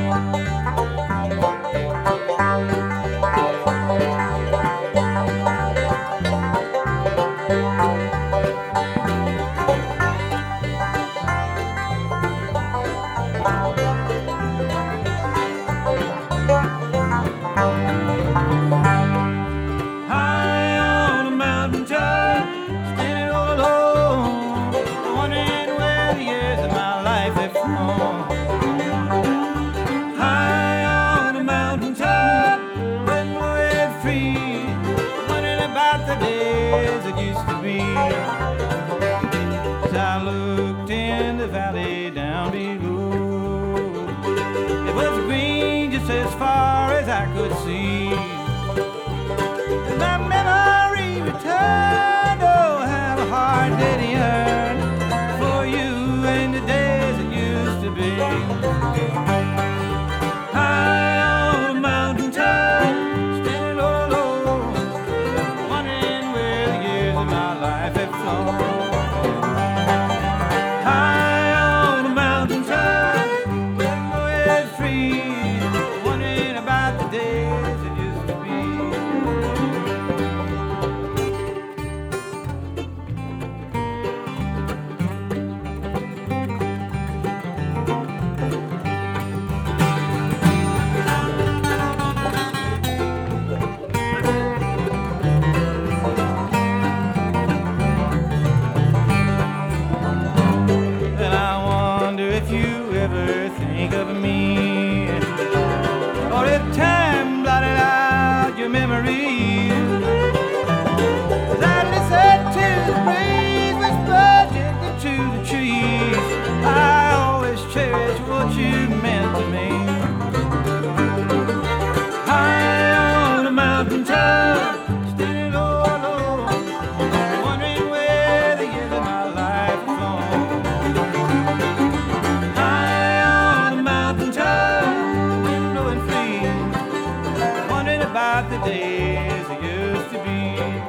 As far as I could see, my memory returned. Oh, how a heart did yearn for you in the days it used to be. High on a mountain top, standing all alone, wondering where the years of my life have flown. High on a mountain top, where free. Days it used to be. And I wonder if you ever think of me, or if time blotted out your memories. As I listen to the breeze whisper gently to the trees, I always cherish what you meant to me. High on a mountain top, standing all alone, wondering where the years of my life have flown. High on a mountain top, about the days it used to be.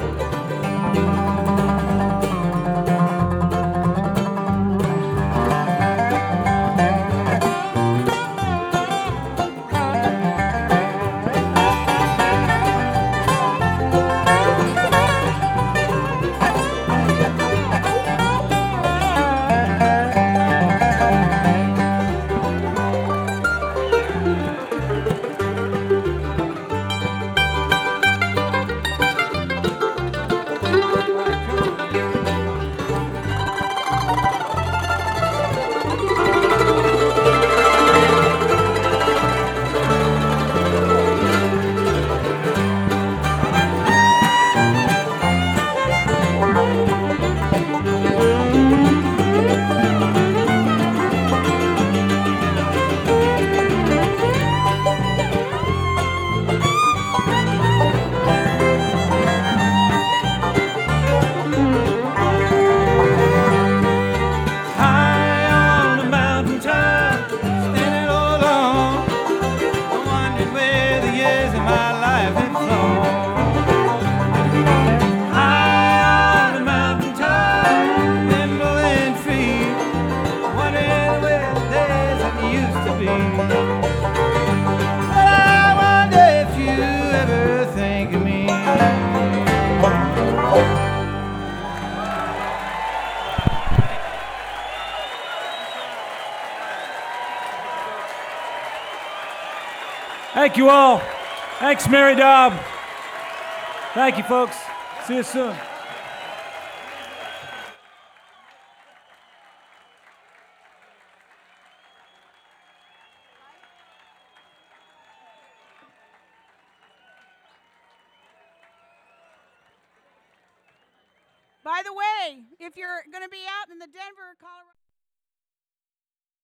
Thank you all. Thanks, Mary Dobb. Thank you, folks. See you soon. By the way, if you're going to be out in the Denver, Colorado